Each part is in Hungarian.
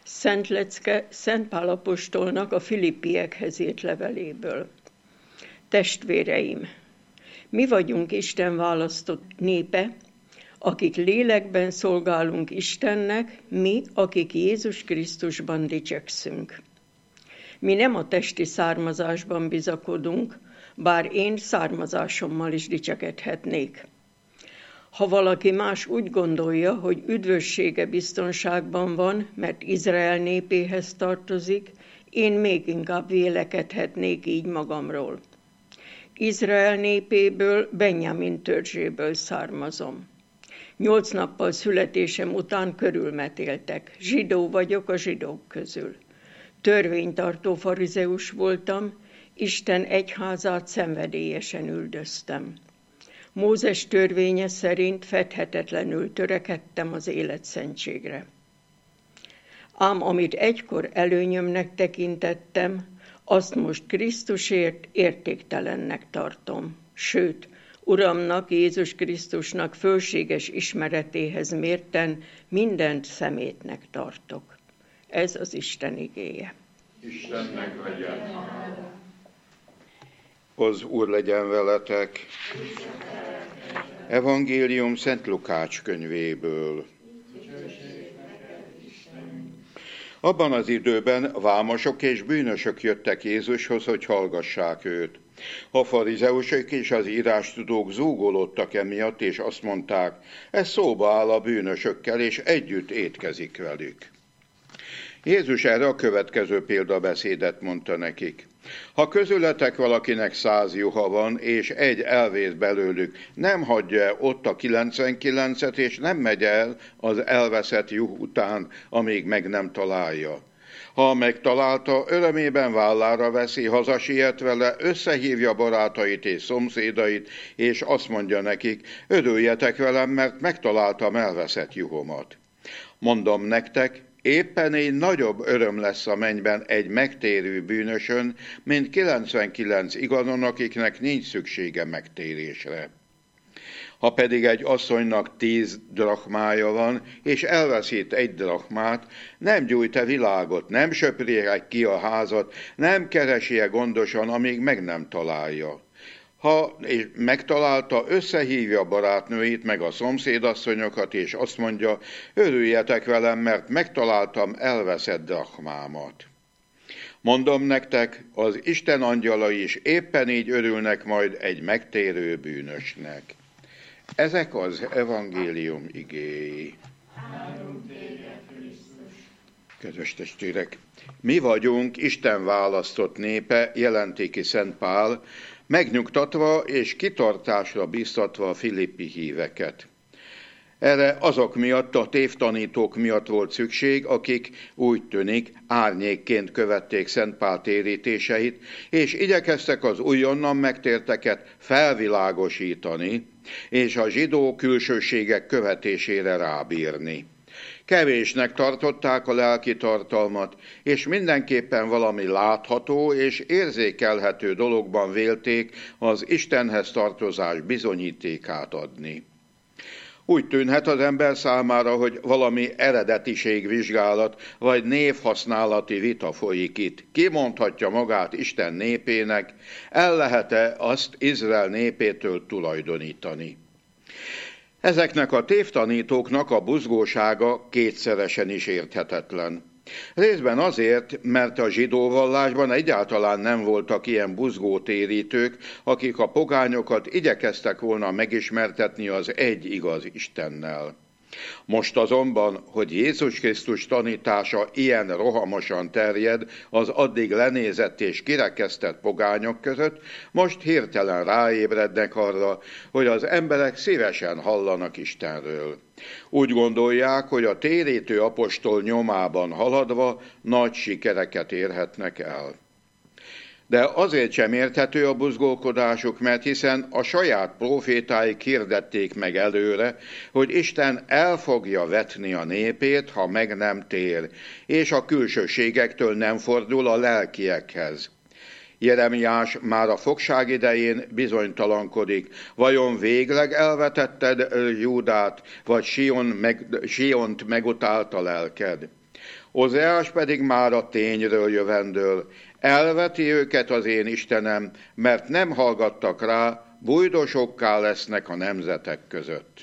Szent lecke Szent Pál apostolnak a Filippiekhez írt leveléből. Testvéreim, mi vagyunk Isten választott népe, akik lélekben szolgálunk Istennek, mi, akik Jézus Krisztusban dicsekszünk. Mi nem a testi származásban bizakodunk, bár én származásommal is dicsekedhetnék. Ha valaki más úgy gondolja, hogy üdvössége biztonságban van, mert Izrael népéhez tartozik, én még inkább vélekedhetnék így magamról. Izrael népéből, Benjamin törzséből származom. 8 nappal születésem után körülmetéltek. Zsidó vagyok a zsidók közül. Törvénytartó farizeus voltam, Isten egyházát szenvedélyesen üldöztem. Mózes törvénye szerint fedhetetlenül törekedtem az életszentségre. Ám amit egykor előnyömnek tekintettem, azt most Krisztusért értéktelennek tartom. Sőt, Uramnak, Jézus Krisztusnak fölséges ismeretéhez mérten mindent szemétnek tartok. Ez az Isten igéje. Istennek legyen. Az Úr legyen veletek. Evangélium Szent Lukács könyvéből. Abban az időben vámosok és bűnösök jöttek Jézushoz, hogy hallgassák őt. A farizeusok és az írástudók zúgolódtak emiatt, és azt mondták, ez szóba áll a bűnösökkel, és együtt étkezik velük. Jézus erre a következő példabeszédet mondta nekik. Ha közületek valakinek 100 juha van, és egy elvész belőlük, nem hagyja ott a 99-et, és nem megy el az elveszett juh után, amíg meg nem találja. Ha megtalálta, örömében vállára veszi, hazasiet vele, összehívja barátait és szomszédait, és azt mondja nekik, örüljetek velem, mert megtaláltam elveszett juhomat. Mondom nektek, éppen így nagyobb öröm lesz a mennyben egy megtérő bűnösön, mint 99 igazon, akiknek nincs szüksége megtérésre. Ha pedig egy asszonynak 10 drachmája van, és elveszít 1 drachmát, nem gyújt-e világot, nem söpri-e ki a házat, nem keresi-e gondosan, amíg meg nem találja. Ha megtalálta, összehívja a barátnőit, meg a szomszédasszonyokat, és azt mondja, örüljetek velem, mert megtaláltam elveszett drachmámat. Mondom nektek, az Isten angyalai is éppen így örülnek majd egy megtérő bűnösnek. Ezek az evangélium igéi. Kedves testvérek, mi vagyunk Isten választott népe, jelenti ki Szent Pál, megnyugtatva és kitartásra biztatva a filippi híveket. Erre azok miatt, a tévtanítók miatt volt szükség, akik úgy tűnik árnyékként követték Szent Pál térítéseit, és igyekeztek az újonnan megtérteket felvilágosítani, és a zsidó külsőségek követésére rábírni. Kevésnek tartották a lelki tartalmat, és mindenképpen valami látható és érzékelhető dologban vélték az Istenhez tartozás bizonyítékát adni. Úgy tűnhet az ember számára, hogy valami eredetiségvizsgálat vagy névhasználati vita folyik itt. Ki mondhatja magát Isten népének, el lehet-e azt Izrael népétől tulajdonítani? Ezeknek a tévtanítóknak a buzgósága kétszeresen is érthetetlen. Részben azért, mert a zsidó vallásban egyáltalán nem voltak ilyen buzgótérítők, akik a pogányokat igyekeztek volna megismertetni az egy igaz Istennel. Most azonban, hogy Jézus Krisztus tanítása ilyen rohamosan terjed az addig lenézett és kirekesztett pogányok között, most hirtelen ráébrednek arra, hogy az emberek szívesen hallanak Istenről. Úgy gondolják, hogy a térítő apostol nyomában haladva nagy sikereket érhetnek el. De azért sem érthető a buzgolkodásuk, mert hiszen a saját profétáik hirdették meg előre, hogy Isten el fogja vetni a népét, ha meg nem tér, és a külsőségektől nem fordul a lelkiekhez. Jeremiás már a fogság idején bizonytalankodik, vajon végleg elvetetted Júdát, vagy Siont megutálta lelked? Ozeás pedig már a tényről jövendől. Elveti őket az én Istenem, mert nem hallgattak rá, bujdosokká lesznek a nemzetek között.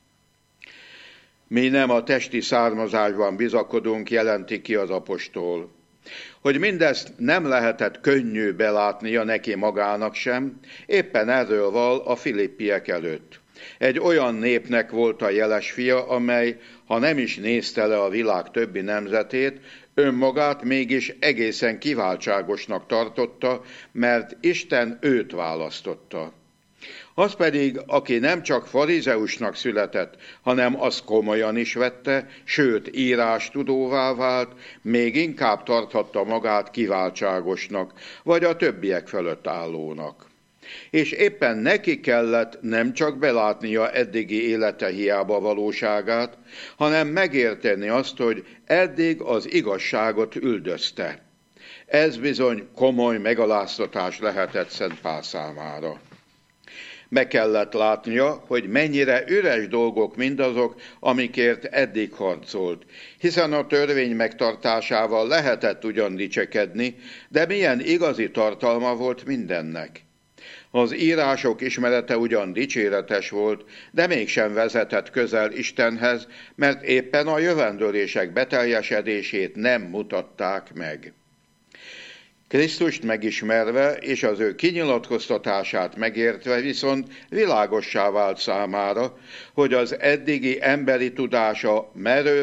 Mi nem a testi származásban bizakodunk, jelenti ki az apostol. Hogy mindezt nem lehetett könnyű belátnia neki magának sem, éppen erről val a filippiek előtt. Egy olyan népnek volt a jeles fia, amely, ha nem is nézte le a világ többi nemzetét, önmagát mégis egészen kiváltságosnak tartotta, mert Isten őt választotta. Az pedig, aki nem csak farizeusnak született, hanem azt komolyan is vette, sőt írástudóvá vált, még inkább tarthatta magát kiváltságosnak, vagy a többiek fölött állónak. És éppen neki kellett nem csak belátnia eddigi élete hiába valóságát, hanem megérteni azt, hogy eddig az igazságot üldözte. Ez bizony komoly megaláztatás lehetett Szent Pál számára. Meg kellett látnia, hogy mennyire üres dolgok mindazok, amikért eddig harcolt, hiszen a törvény megtartásával lehetett ugyan dicsekedni, de milyen igazi tartalma volt mindennek. Az írások ismerete ugyan dicséretes volt, de mégsem vezetett közel Istenhez, mert éppen a jövendőlések beteljesedését nem mutatták meg. Krisztust megismerve és az ő kinyilatkoztatását megértve viszont világossá vált számára, hogy az eddigi emberi tudása merő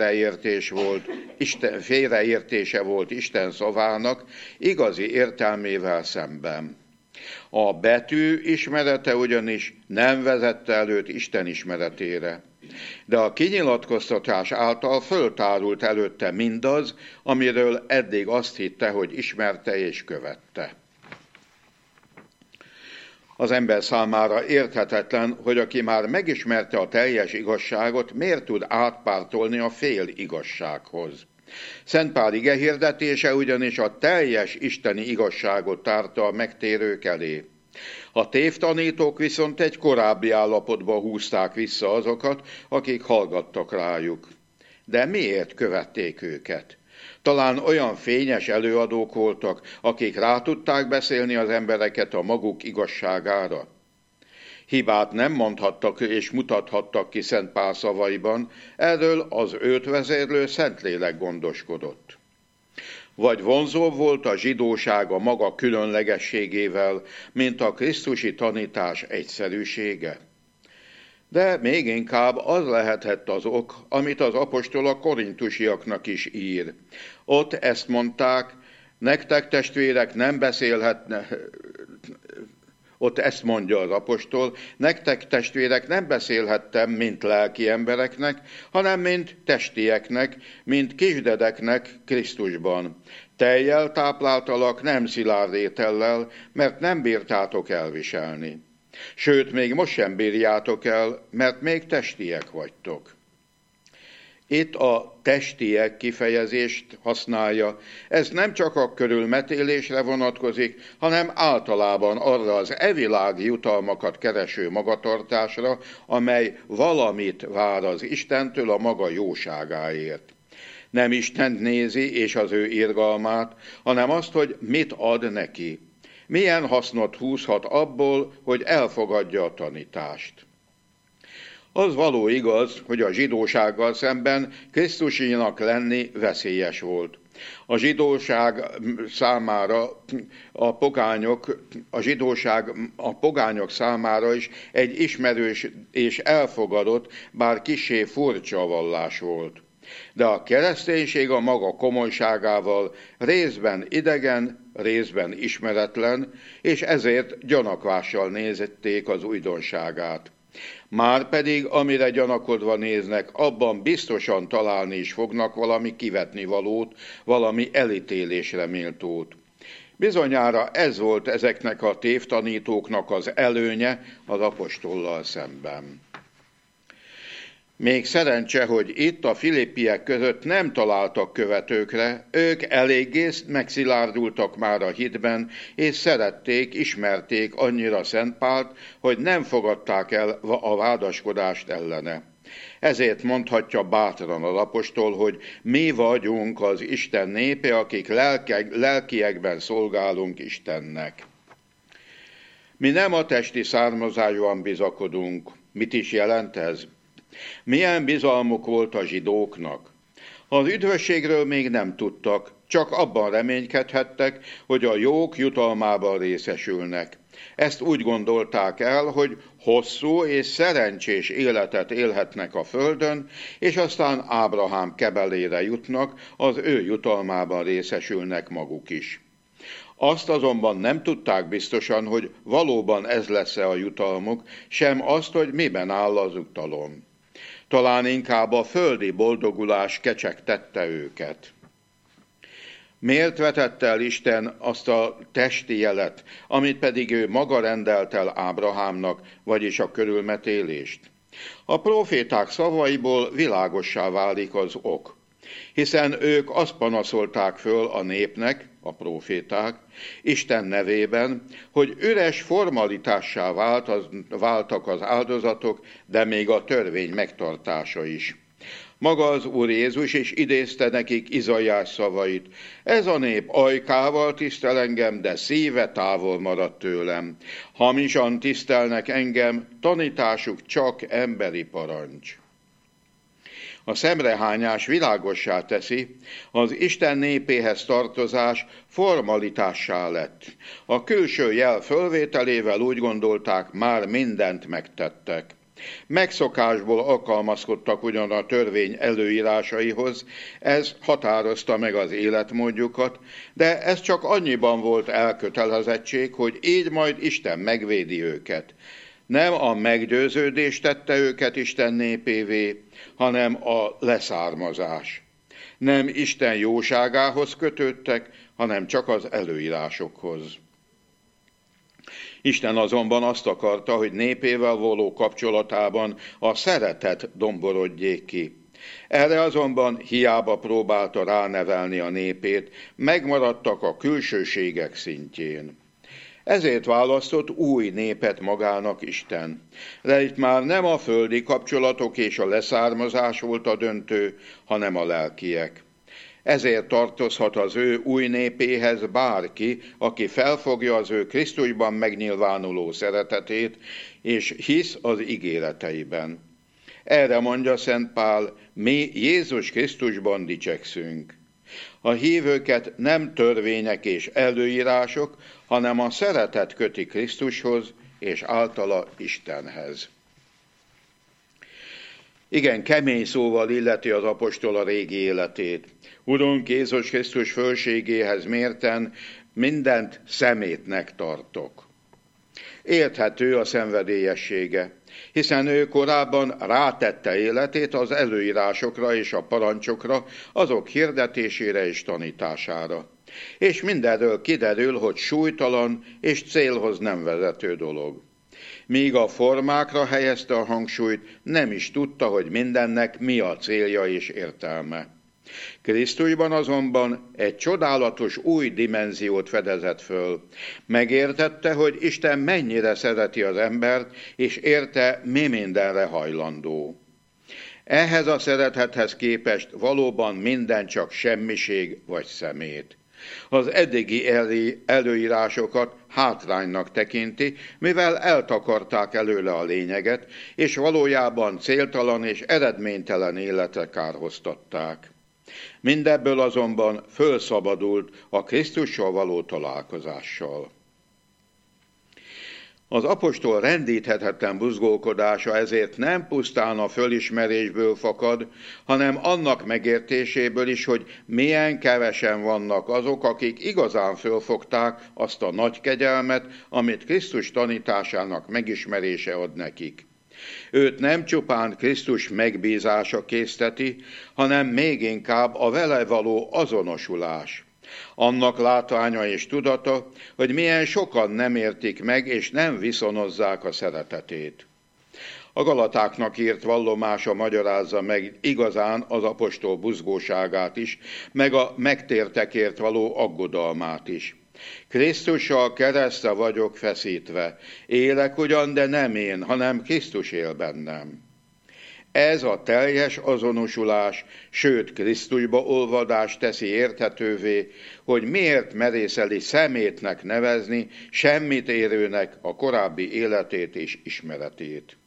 félreértése volt Isten szavának igazi értelmével szemben. A betű ismerete ugyanis nem vezette előtt Isten ismeretére, de a kinyilatkoztatás által föltárult előtte mindaz, amiről eddig azt hitte, hogy ismerte és követte. Az ember számára érthetetlen, hogy aki már megismerte a teljes igazságot, miért tud átpártolni a fél igazsághoz. Szent Pál igehirdetése ugyanis a teljes isteni igazságot tárta a megtérők elé. A tévtanítók viszont egy korábbi állapotba húzták vissza azokat, akik hallgattak rájuk. De miért követték őket? Talán olyan fényes előadók voltak, akik rá tudták beszélni az embereket a maguk igazságára. Hibát nem mondhattak és mutathattak ki Szent Pál szavaiban, erről az őt vezérlő Szentlélek gondoskodott. Vagy vonzóbb volt a zsidóság a maga különlegességével, mint a krisztusi tanítás egyszerűsége? De még inkább az lehetett az ok, amit az apostol a korintusiaknak is ír. Ott ezt mondták, nektek testvérek nem beszélhetne... Ott ezt mondja az apostol, nektek testvérek nem beszélhettem, mint lelki embereknek, hanem mint testieknek, mint kisdedeknek Krisztusban. Tejjel tápláltalak, nem szilárd étellel, mert nem bírtátok elviselni. Sőt, még most sem bírjátok el, mert még testiek vagytok. Itt a testiek kifejezést használja. Ez nem csak a körülmetélésre vonatkozik, hanem általában arra az evilági jutalmakat kereső magatartásra, amely valamit vár az Istentől a maga jóságáért. Nem Istent nézi és az ő irgalmát, hanem azt, hogy mit ad neki. Milyen hasznot húzhat abból, hogy elfogadja a tanítást. Az való igaz, hogy a zsidósággal szemben krisztusinak lenni veszélyes volt. A zsidóság számára a pogányok számára is egy ismerős és elfogadott, bár kissé furcsa vallás volt. De a kereszténység a maga komolyságával részben idegen, részben ismeretlen, és ezért gyanakvással nézették az újdonságát. Márpedig, amire gyanakodva néznek, abban biztosan találni is fognak valami kivetnivalót, valami elítélésre méltót. Bizonyára ez volt ezeknek a tévtanítóknak az előnye az apostollal szemben. Még szerencse, hogy itt a filippiek között nem találtak követőkre, ők eléggé megszilárdultak már a hitben, és szerették, ismerték annyira Szent Pált, hogy nem fogadták el a vádaskodást ellene. Ezért mondhatja bátran az apostol, hogy mi vagyunk az Isten népe, akik lelkiekben szolgálunk Istennek. Mi nem a testi származásban bizakodunk. Mit is jelent ez? Milyen bizalmuk volt a zsidóknak? Az üdvösségről még nem tudtak, csak abban reménykedhettek, hogy a jók jutalmában részesülnek. Ezt úgy gondolták el, hogy hosszú és szerencsés életet élhetnek a földön, és aztán Ábrahám kebelére jutnak, az ő jutalmában részesülnek maguk is. Azt azonban nem tudták biztosan, hogy valóban ez lesz-e a jutalmuk, sem azt, hogy miben áll az jutalom. Talán inkább a földi boldogulás kecsegtette őket. Miért vetette el Isten azt a testi jelet, amit pedig ő maga rendelt el Ábrahámnak, vagyis a körülmetélést? A próféták szavaiból világossá válik az ok. Hiszen ők azt panaszolták föl a népnek, a próféták, Isten nevében, hogy üres formalitássá váltak az áldozatok, de még a törvény megtartása is. Maga az Úr Jézus is idézte nekik Izaiás szavait. Ez a nép ajkával tisztel engem, de szíve távol maradt tőlem. Hamisan tisztelnek engem, tanításuk csak emberi parancs. A szemrehányás világossá teszi, az Isten népéhez tartozás formalitássá lett. A külső jel fölvételével úgy gondolták, már mindent megtettek. Megszokásból alkalmazkodtak ugyan a törvény előírásaihoz, ez határozta meg az életmódjukat, de ez csak annyiban volt elkötelezettség, hogy így majd Isten megvédi őket. Nem a meggyőződés tette őket Isten népévé, hanem a leszármazás. Nem Isten jóságához kötődtek, hanem csak az előírásokhoz. Isten azonban azt akarta, hogy népével való kapcsolatában a szeretet domborodjék ki. Erre azonban hiába próbálta ránevelni a népét, megmaradtak a külsőségek szintjén. Ezért választott új népet magának Isten. De itt már nem a földi kapcsolatok és a leszármazás volt a döntő, hanem a lelkiek. Ezért tartozhat az ő új népéhez bárki, aki felfogja az ő Krisztusban megnyilvánuló szeretetét, és hisz az ígéreteiben. Erre mondja Szent Pál, mi Jézus Krisztusban dicsekszünk. A hívőket nem törvények és előírások, hanem a szeretet köti Krisztushoz, és általa Istenhez. Igen, kemény szóval illeti az apostol a régi életét. Urunk Jézus Krisztus fölségéhez mérten mindent szemétnek tartok. Érthető a szenvedélyessége, hiszen ő korábban rátette életét az előírásokra és a parancsokra, azok hirdetésére és tanítására. És mindenről kiderül, hogy súlytalan és célhoz nem vezető dolog. Míg a formákra helyezte a hangsúlyt, nem is tudta, hogy mindennek mi a célja és értelme. Krisztusban azonban egy csodálatos új dimenziót fedezett föl. Megértette, hogy Isten mennyire szereti az embert, és érte, mi mindenre hajlandó. Ehhez a szeretethez képest valóban minden csak semmiség vagy szemét. Az eddigi előírásokat hátránynak tekinti, mivel eltakarták előle a lényeget, és valójában céltalan és eredménytelen életre kárhoztatták. Mindebből azonban fölszabadult a Krisztussal való találkozással. Az apostol rendíthetetlen buzgolkodása ezért nem pusztán a fölismerésből fakad, hanem annak megértéséből is, hogy milyen kevesen vannak azok, akik igazán fölfogták azt a nagy kegyelmet, amit Krisztus tanításának megismerése ad nekik. Őt nem csupán Krisztus megbízása készteti, hanem még inkább a vele való azonosulás. Annak látványa és tudata, hogy milyen sokan nem értik meg és nem viszonozzák a szeretetét. A Galatáknak írt vallomása magyarázza meg igazán az apostol buzgóságát is, meg a megtértekért való aggodalmát is. Krisztussal keresztre vagyok feszítve. Élek ugyan, de nem én, hanem Krisztus él bennem. Ez a teljes azonosulás, sőt Krisztusba olvadás teszi érthetővé, hogy miért merészeli szemétnek nevezni semmit érőnek a korábbi életét és ismeretét.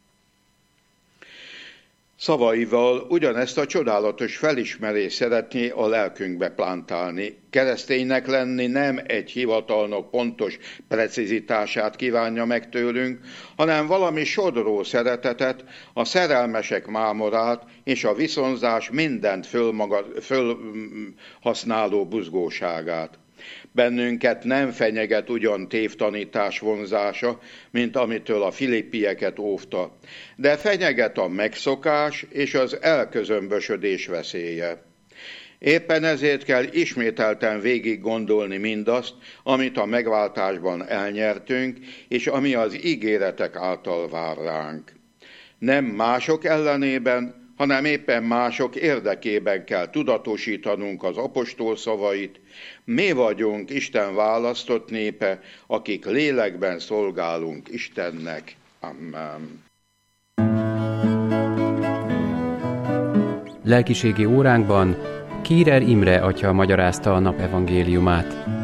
Szavaival ugyanezt a csodálatos felismerést szeretné a lelkünkbe plántálni. Kereszténynek lenni nem egy hivatalnok pontos precizitását kívánja meg tőlünk, hanem valami sodró szeretetet, a szerelmesek mámorát és a viszonzás mindent fölhasználó buzgóságát. Bennünket nem fenyeget ugyan tévtanítás vonzása, mint amitől a filippieket óvta, de fenyeget a megszokás és az elközömbösödés veszélye. Éppen ezért kell ismételten végig gondolni mindazt, amit a megváltásban elnyertünk, és ami az ígéretek által vár ránk. Nem mások ellenében, hanem éppen mások érdekében kell tudatosítanunk az apostol szavait. Mi vagyunk Isten választott népe, akik lélekben szolgálunk Istennek. Amen. Lelkiségi óránkban Kírer Imre atya magyarázta a nap evangéliumát.